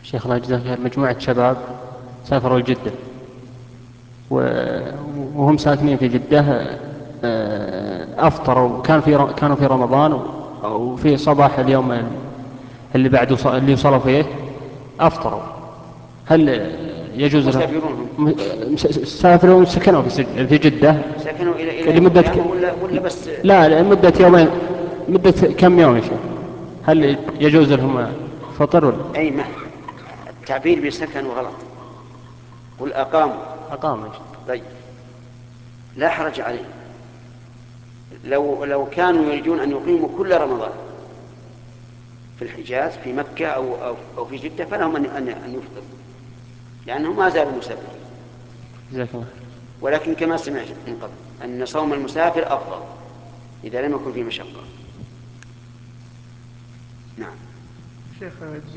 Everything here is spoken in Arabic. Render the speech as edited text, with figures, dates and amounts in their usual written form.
شيخ الله يجزاه خير، مجموعة شباب سافروا لجدة وهم ساكنين في جدة. أفطروا، كانوا في رمضان، وفي صباح اليوم اللي بعده اللي وصلوا فيه أفطروا. هل يجوز لهم؟ مسافرون هم. سافروا سكنوا في جدة سكنوا إلى يوم لمدة القيامة ولا بس؟ لا، لمدة يومين. مدة كم يوم يا شيخ؟ هل يجوز لهم فطر ولا؟ أي ما التعبير بسكنوا غلط، قل أقاموا. أقام يا شيخ. طيب، لا حرج عليه. لو كانوا يريدون أن يقيموا كل رمضان في الحجاز في مكة أو في جدة فلهم أن يفطروا، لأنهم ما زالوا مسافرين. جزاك الله. ولكن كما سمعت من قبل أن صوم المسافر أفضل إذا لم يكن فيه مشقة. نعم. شيخ